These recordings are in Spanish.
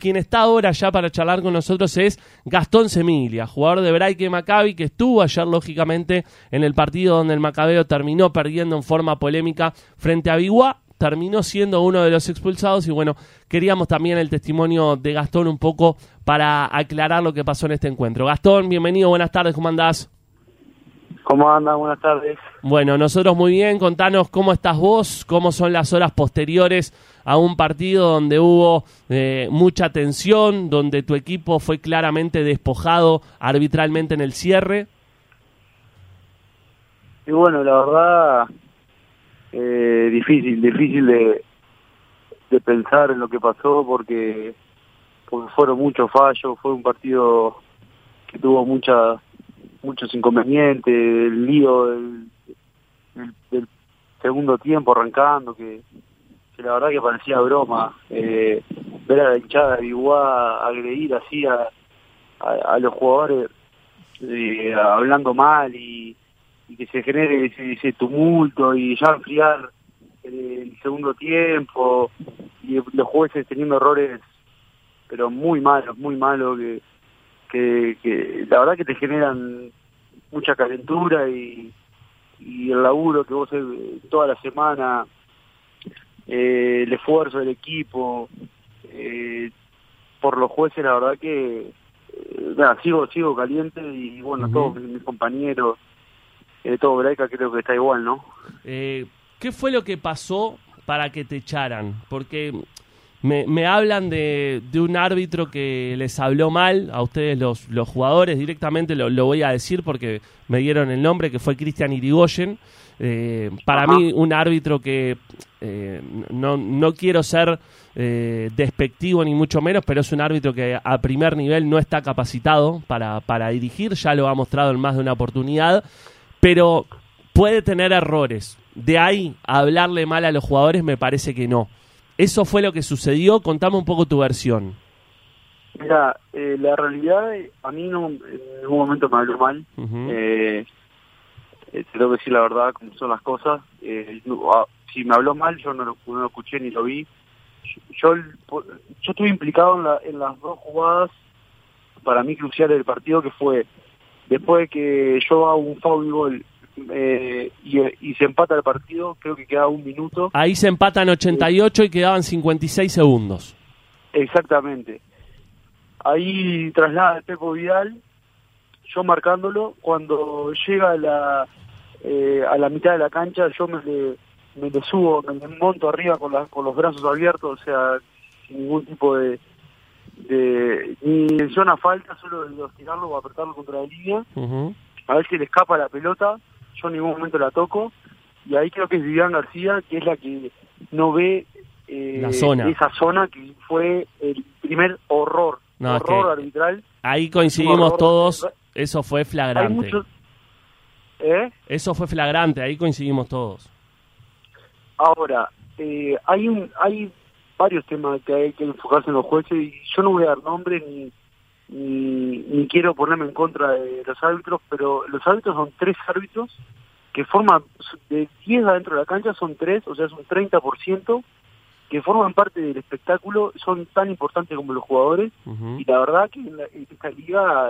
quien está ahora ya para charlar con nosotros es Gastón Semiglia, jugador de Braique Maccabi, que estuvo ayer lógicamente en el partido donde el Macabeo terminó perdiendo en forma polémica frente a Biguá, terminó siendo uno de los expulsados y bueno, queríamos también el testimonio de Gastón un poco para aclarar lo que pasó en este encuentro. Gastón, bienvenido, buenas tardes, ¿cómo andás? ¿Cómo andan? Buenas tardes. Bueno, nosotros muy bien, contanos cómo estás vos, cómo son las horas posteriores a un partido donde hubo mucha tensión, donde tu equipo fue claramente despojado arbitralmente en el cierre. Y bueno, la verdad, difícil de pensar en lo que pasó porque fueron muchos fallos, fue un partido que tuvo muchos inconvenientes, el lío del segundo tiempo arrancando, que la verdad que parecía broma, ver a la hinchada de Biguá agredir así a los jugadores hablando mal y que se genere ese tumulto y ya enfriar el segundo tiempo y los jueces teniendo errores pero muy malos que la verdad que te generan mucha calentura y el laburo que vos toda la semana, el esfuerzo del equipo por los jueces, la verdad que sigo caliente y bueno, todos mis compañeros, todo Braica creo que está igual, ¿no? ¿Qué fue lo que pasó para que te echaran? Porque me hablan de un árbitro que les habló mal a ustedes los jugadores, directamente lo voy a decir porque me dieron el nombre, que fue Cristian Irigoyen. Para mí un árbitro que no quiero ser despectivo ni mucho menos, pero es un árbitro que a primer nivel no está capacitado para dirigir, ya lo ha mostrado en más de una oportunidad, pero puede tener errores. De ahí a hablarle mal a los jugadores me parece que no. ¿Eso fue lo que sucedió? Contame un poco tu versión. Mira, la realidad, a mí no, en ningún momento me habló mal. Te tengo que decir la verdad, como son las cosas. Si me habló mal, yo no lo escuché ni lo vi. Yo estuve implicado en las dos jugadas, para mí cruciales del partido, que fue después de que yo hago un foul y gol y se empata el partido, creo que quedaba un minuto. Ahí se empatan 88 y quedaban 56 segundos. Exactamente. Ahí traslada el Pepo Vidal, yo marcándolo. Cuando llega a la mitad de la cancha, yo me le subo, me monto arriba con los brazos abiertos, o sea, sin ningún tipo de ni intención a falta, solo de tirarlo o apretarlo contra la línea, a ver si le escapa la pelota. Yo en ningún momento la toco, y ahí creo que es Vivian García, que es la que no ve la zona. Esa zona, que fue el primer horror arbitral. Ahí coincidimos todos, eso fue flagrante. Hay muchos, Eso fue flagrante, ahí coincidimos todos. Ahora, hay varios temas que hay que enfocarse en los jueces, y yo no voy a dar nombres ni quiero ponerme en contra de los árbitros, pero los árbitros son 3 árbitros que forman, de 10 adentro de la cancha son 3, o sea, es un 30% que forman parte del espectáculo, son tan importantes como los jugadores, y la verdad que en esta liga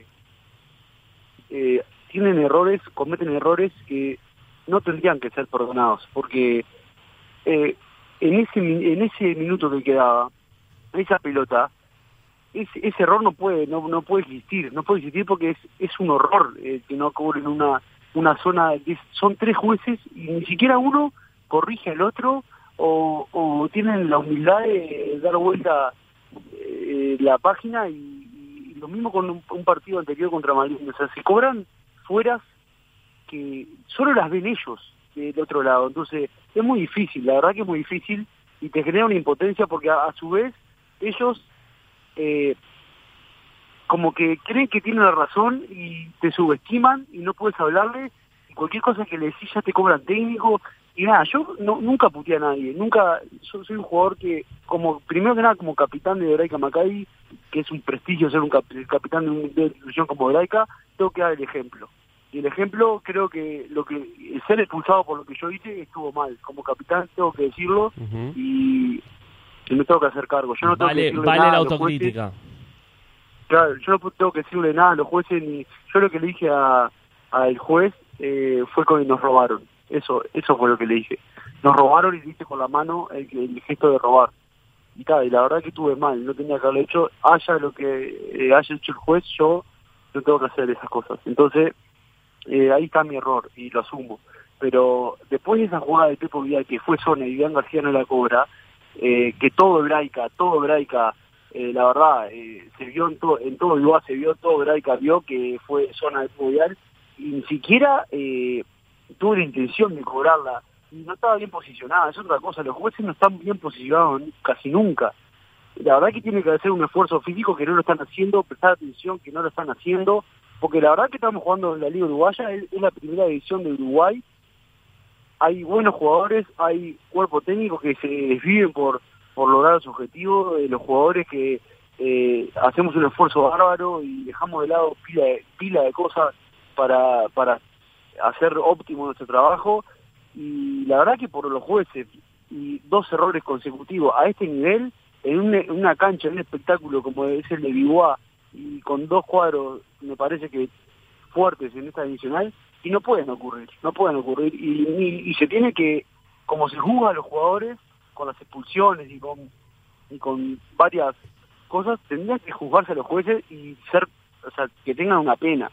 tienen errores, cometen errores que no tendrían que ser perdonados, porque en ese minuto que quedaba, esa pelota, ese error no puede existir porque es un horror que no cobren una zona. Son 3 jueces y ni siquiera uno corrige al otro o tienen la humildad de dar vuelta la página, y lo mismo con un partido anterior contra Madrid. O sea, se cobran fueras que solo las ven ellos del otro lado. Entonces es muy difícil, la verdad que es muy difícil, y te genera una impotencia porque a su vez ellos como que creen que tienen la razón y te subestiman y no puedes hablarle, y cualquier cosa que le decís ya te cobran técnico. Y nada, yo nunca puteé a nadie, yo soy un jugador que, primero que nada, como capitán de Braica Maccabi, que es un prestigio ser un capitán de una institución como Braica, tengo que dar el ejemplo. Y el ejemplo, creo que el ser expulsado por lo que yo hice estuvo mal. Como capitán tengo que decirlo, y y me tengo que hacer cargo. Yo no tengo que decirle nada la a los autocrítica. jueces. Claro, yo no tengo que decirle nada a los jueces, ni yo lo que le dije al juez fue que nos robaron. Eso fue lo que le dije. Nos robaron y diste con la mano el gesto de robar. Y la verdad que estuve mal, no tenía que haberlo hecho. Haya lo que haya hecho el juez, yo no tengo que hacer esas cosas. Entonces, ahí está mi error y lo asumo. Pero después de esa jugada de Pepo Vidal, que fue zona y Iván García no la cobra, que todo Hebraica, la verdad, se vio en todo Iguá, se vio todo Hebraica, vio que fue zona de Pepo Vidal, y ni siquiera tuve la intención de cobrarla, y no estaba bien posicionada. Es otra cosa, los jueces no están bien posicionados casi nunca. La verdad que tiene que hacer un esfuerzo físico que no lo están haciendo, prestar atención que no lo están haciendo, porque la verdad que estamos jugando en la Liga Uruguaya, es la primera división de Uruguay, hay buenos jugadores, hay cuerpo técnico que se desviven por lograr su objetivo, los jugadores que hacemos un esfuerzo bárbaro y dejamos de lado pila de cosas para hacer óptimo nuestro trabajo, y la verdad que por los jueces y 2 errores consecutivos a este nivel, en una cancha, en un espectáculo como es el de Biguá, y con 2 cuadros, me parece que fuertes en esta divisional, y no pueden ocurrir, y se tiene que, como se juzga a los jugadores, con las expulsiones y con varias cosas, tendrían que juzgarse a los jueces y que tengan una pena,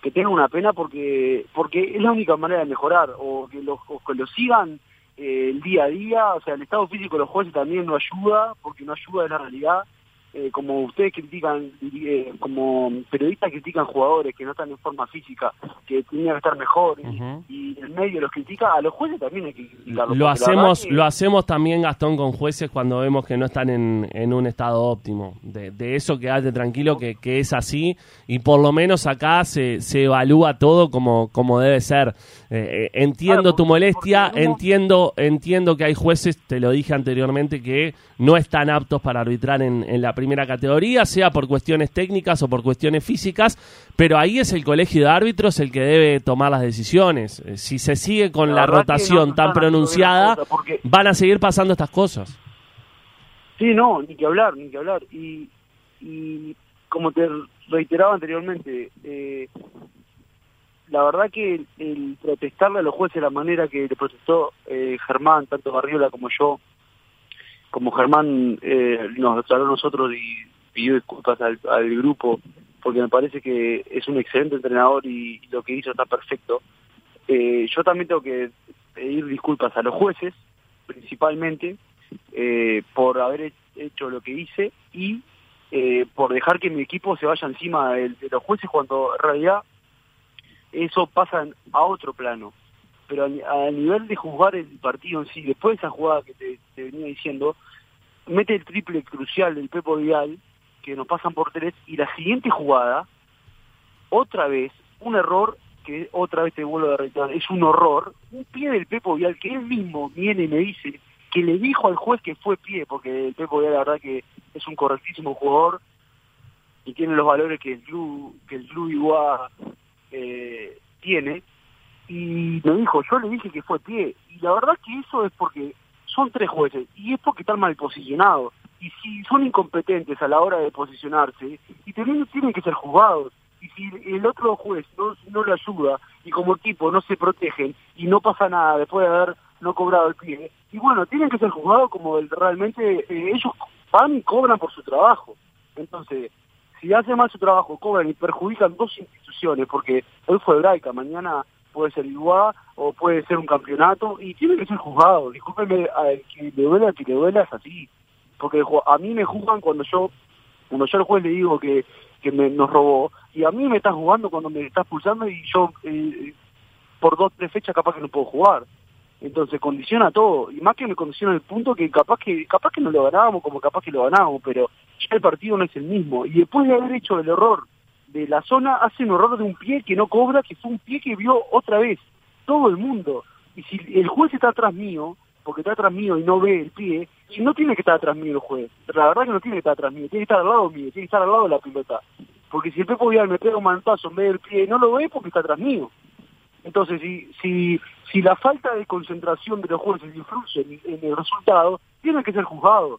porque es la única manera de mejorar, o que los sigan el día a día. O sea, el estado físico de los jueces también no ayuda, porque no ayuda, es la realidad. Como ustedes critican, como periodistas critican jugadores que no están en forma física, que tenían que estar mejor, y el medio los critica, a los jueces también hay que criticarlos. Lo hacemos también, Gastón, con jueces cuando vemos que no están en un estado óptimo. De eso quedate tranquilo que es así, y por lo menos acá se evalúa todo como debe ser. Entiendo tu molestia, entiendo que hay jueces, te lo dije anteriormente, que no están aptos para arbitrar en la primera categoría, sea por cuestiones técnicas o por cuestiones físicas, pero ahí es el colegio de árbitros el que debe tomar las decisiones. Si se sigue con la rotación tan pronunciada, van a seguir pasando estas cosas. Sí, no, ni que hablar. Y como te reiteraba anteriormente, la verdad que el protestarle a los jueces de la manera que le protestó Germán, tanto Barriola como yo, como Germán nos declaró a nosotros y pidió disculpas al grupo, porque me parece que es un excelente entrenador y lo que hizo está perfecto. Yo también tengo que pedir disculpas a los jueces, principalmente, por haber hecho lo que hice y por dejar que mi equipo se vaya encima de los jueces, cuando en realidad eso pasa a otro plano. Pero a nivel de juzgar el partido en sí, después de esa jugada que te venía diciendo, mete el triple crucial del Pepo Vidal, que nos pasan por 3, y la siguiente jugada, otra vez, un error, que otra vez te vuelvo a reiterar, es un horror, un pie del Pepo Vidal, que él mismo viene y me dice que le dijo al juez que fue pie, porque el Pepo Vidal la verdad que es un correctísimo jugador, y tiene los valores que el Club Iguá tiene, y me dijo, yo le dije que fue pie, y la verdad que eso es porque son 3 jueces, y es porque están mal posicionados, y si son incompetentes a la hora de posicionarse, y también tienen que ser juzgados, y si el otro juez no le ayuda, y como equipo no se protegen, y no pasa nada después de haber no cobrado el pie, y bueno, tienen que ser juzgados como realmente ellos van y cobran por su trabajo. Entonces, si hacen mal su trabajo, cobran y perjudican 2 instituciones, porque hoy fue Hebraica, mañana puede ser Iguá, o puede ser un campeonato, y tiene que ser juzgado. Discúlpeme, que le duela, es así. Porque a mí me juzgan cuando yo al juez le digo que nos robó, y a mí me está jugando cuando me está expulsando, y yo por 2-3 fechas capaz que no puedo jugar. Entonces condiciona todo, y más que me condiciona el punto que capaz que no lo ganábamos, como capaz que lo ganábamos, pero ya el partido no es el mismo. Y después de haber hecho el error de la zona, hace un error de un pie que no cobra, que fue un pie que vio otra vez todo el mundo. Y si el juez está atrás mío, porque está atrás mío y no ve el pie, y no tiene que estar atrás mío el juez, la verdad que no tiene que estar atrás mío, tiene que estar al lado mío, tiene que estar al lado de la pelota. Porque si el Pepo Vidal me pega un manotazo en vez del pie, no lo ve porque está atrás mío. Entonces, si la falta de concentración de los jueces influye en el resultado, tiene que ser juzgado.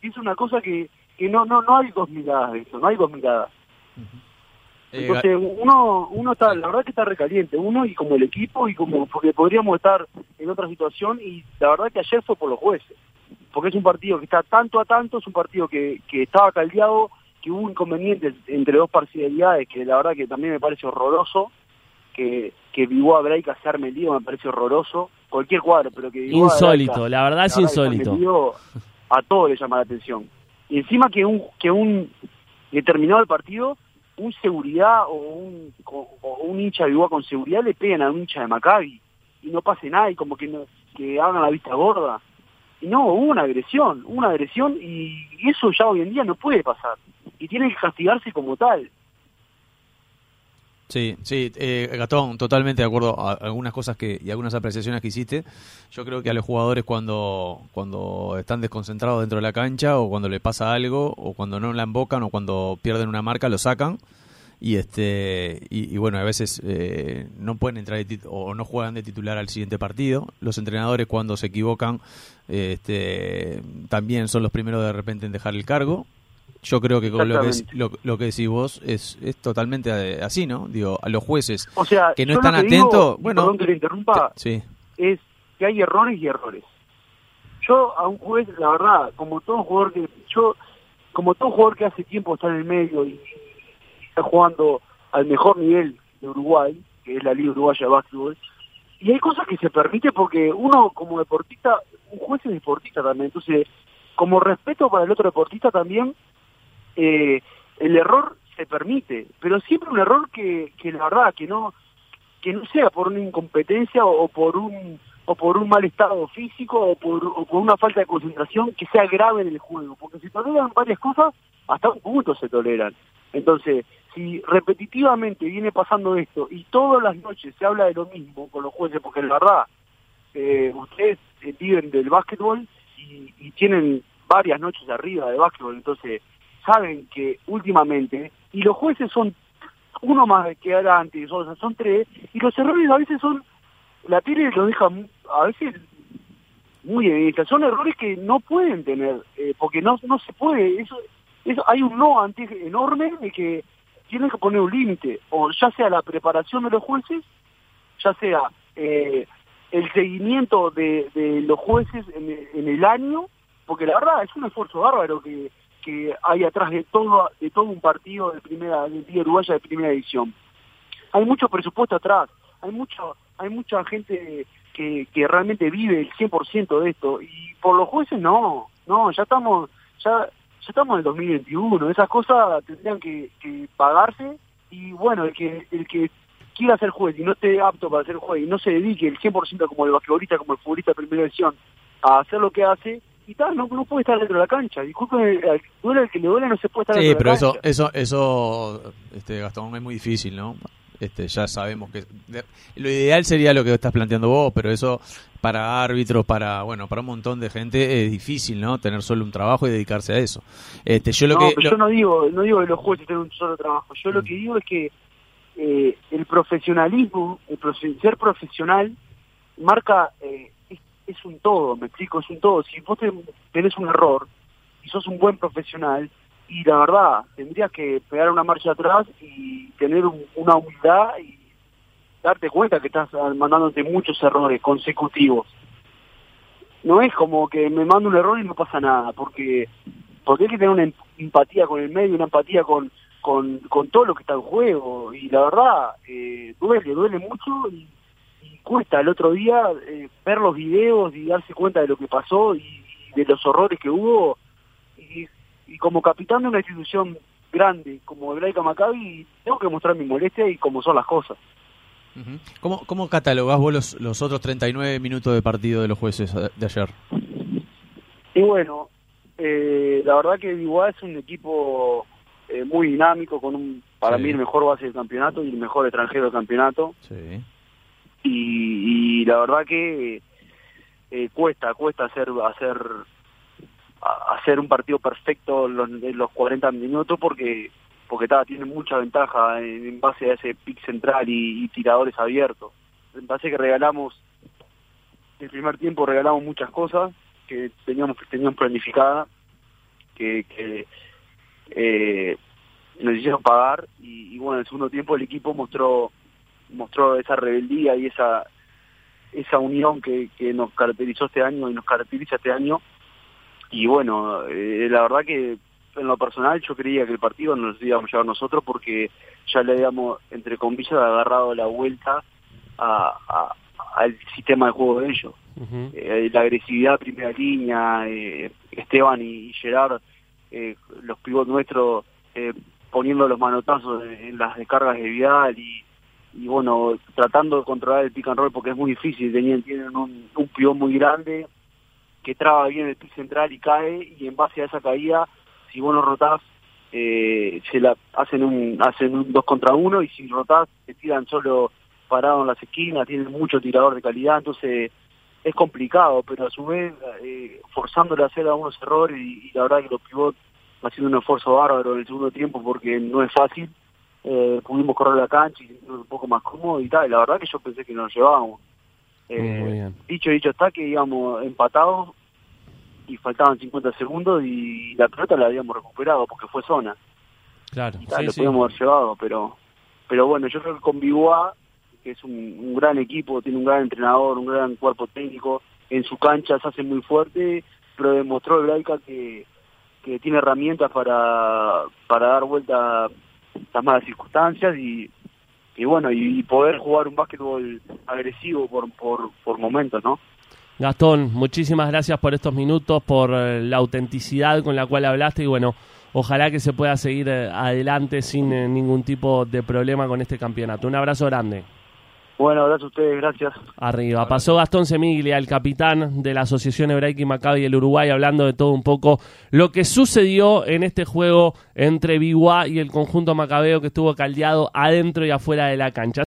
Y es una cosa que no hay dos miradas de eso, no hay dos miradas. Entonces uno está, la verdad que está recaliente, uno y como el equipo y como porque podríamos estar en otra situación, y la verdad que ayer fue por los jueces, porque es un partido que está tanto a tanto, es un partido que estaba caldeado, que hubo inconvenientes entre dos parcialidades, que la verdad que también me parece horroroso, que Viboa Braica se arme el lío, me parece horroroso, cualquier cuadro, pero que Viboa insólito, Braica, la verdad es insólito. A todos le llama la atención. Y encima que terminado el partido, un seguridad o un hincha de Viboa con seguridad le pegan a un hincha de Maccabi y no pase nada, y como que hagan la vista gorda. Y no, hubo una agresión y eso ya hoy en día no puede pasar y tiene que castigarse como tal. Sí, Gastón, totalmente de acuerdo a algunas cosas y algunas apreciaciones que hiciste. Yo creo que a los jugadores cuando están desconcentrados dentro de la cancha, o cuando le pasa algo, o cuando no la embocan, o cuando pierden una marca, lo sacan. Y bueno, a veces no pueden entrar o no juegan de titular al siguiente partido. Los entrenadores, cuando se equivocan, también son los primeros de repente en dejar el cargo. Yo creo que con lo que decís vos es totalmente así, ¿no? Digo, a los jueces, o sea, que no están atentos... Bueno, perdón que le interrumpa, sí. Es que hay errores y errores. Yo a un juez, la verdad, como todo jugador que hace tiempo está en el medio y está jugando al mejor nivel de Uruguay, que es la Liga Uruguaya de Básquetbol, y hay cosas que se permite porque uno como deportista, un juez es deportista también, entonces como respeto para el otro deportista también, el error se permite, pero siempre un error que la verdad que no sea por una incompetencia o por un mal estado físico o por una falta de concentración que sea grave en el juego, porque si toleran varias cosas, hasta un punto se toleran. Entonces, si repetitivamente viene pasando esto y todas las noches se habla de lo mismo con los jueces, porque la verdad, ustedes viven del básquetbol y tienen varias noches arriba de básquetbol, entonces saben que últimamente, y los jueces son uno más que era antes, o sea, son tres, y los errores a veces son, la tele los deja a veces muy evidentes, son errores que no pueden tener, porque no se puede, eso hay un no antes enorme de que tienen que poner un límite, o ya sea la preparación de los jueces, ya sea el seguimiento de los jueces en el año, porque la verdad es un esfuerzo bárbaro que hay atrás de todo un partido de Liga Uruguaya de primera división. Hay mucho presupuesto atrás, hay mucha gente que realmente vive el 100% de esto, y por los jueces no, ya estamos en el 2021, esas cosas tendrían que pagarse, y bueno, el que quiera ser juez y no esté apto para ser juez y no se dedique el 100% como el basquetbolista, como el futbolista de primera división a hacer lo que hace, y tal, no puede estar dentro de la cancha. Disculpen, duele el que le duele, no se puede estar dentro de la cancha. Sí, pero eso Gastón, es muy difícil, ¿no? Ya sabemos que lo ideal sería lo que estás planteando vos, pero eso para árbitros, para un montón de gente es difícil, ¿no? Tener solo un trabajo y dedicarse a eso. Yo no digo que los jueces tengan un solo trabajo. Yo lo que digo es que el profesionalismo, ser profesional marca, es un todo, me explico, es un todo. Si vos tenés un error y sos un buen profesional, y la verdad, tendrías que pegar una marcha atrás y tener una humildad y darte cuenta que estás mandándote muchos errores consecutivos. No es como que me mando un error y no pasa nada, porque hay que tener una empatía con el medio, una empatía con todo lo que está en juego, y la verdad, duele mucho, y cuesta el otro día ver los videos y darse cuenta de lo que pasó y de los horrores que hubo, y como capitán de una institución grande como Hebraica Maccabi tengo que mostrar mi molestia y cómo son las cosas. Uh-huh. ¿Cómo catalogás vos los otros 39 minutos de partido de los jueces de ayer? Y bueno, la verdad que Viboa es un equipo muy dinámico, con para mí el mejor base del campeonato y el mejor extranjero del campeonato. Sí. Y la verdad que cuesta hacer un partido perfecto en los 40 minutos porque tiene mucha ventaja en base a ese pick central y tiradores abiertos. Me parece que el primer tiempo regalamos muchas cosas que teníamos planificadas, que nos hicieron pagar y bueno, en el segundo tiempo el equipo mostró esa rebeldía y esa unión que nos caracterizó este año y nos caracteriza este año. Y bueno, la verdad que en lo personal yo creía que el partido nos lo íbamos a llevar nosotros porque ya le habíamos, entre comillas, agarrado la vuelta al sistema de juego de ellos. Uh-huh. La agresividad primera línea, Esteban y Gerard, los pivots nuestros poniendo los manotazos en las descargas de Vidal y bueno, tratando de controlar el pick and roll porque es muy difícil. Tienen un pivot muy grande que traba bien el pick central y cae, y en base a esa caída, si vos no rotás, hacen un 2 contra 1, y si rotás te tiran solo parado en las esquinas, tienen mucho tirador de calidad, entonces es complicado, pero a su vez forzándole a hacer algunos errores, y la verdad que los pivots haciendo un esfuerzo bárbaro en el segundo tiempo porque no es fácil. Pudimos correr la cancha y sentirnos un poco más cómodos y tal. La verdad que yo pensé que nos llevábamos. Muy bien. Dicho está que íbamos empatados y faltaban 50 segundos y la pelota la habíamos recuperado porque fue zona. Claro, y tal, sí, lo sí. podíamos haber llevado, pero bueno, yo creo que con Bibois, que es un gran equipo, tiene un gran entrenador, un gran cuerpo técnico, en su cancha se hace muy fuerte, pero demostró el Hebraica que tiene herramientas para dar vuelta a las malas circunstancias y bueno, y poder jugar un básquetbol agresivo por momentos, ¿no? Gastón, muchísimas gracias por estos minutos, por la autenticidad con la cual hablaste y bueno, ojalá que se pueda seguir adelante sin ningún tipo de problema con este campeonato. Un abrazo grande. Bueno, gracias a ustedes, gracias. Arriba. Pasó Gastón Semiglia, el capitán de la Asociación Hebraica y Maccabi del Uruguay, hablando de todo un poco lo que sucedió en este juego entre Bibois y el conjunto macabeo que estuvo caldeado adentro y afuera de la cancha.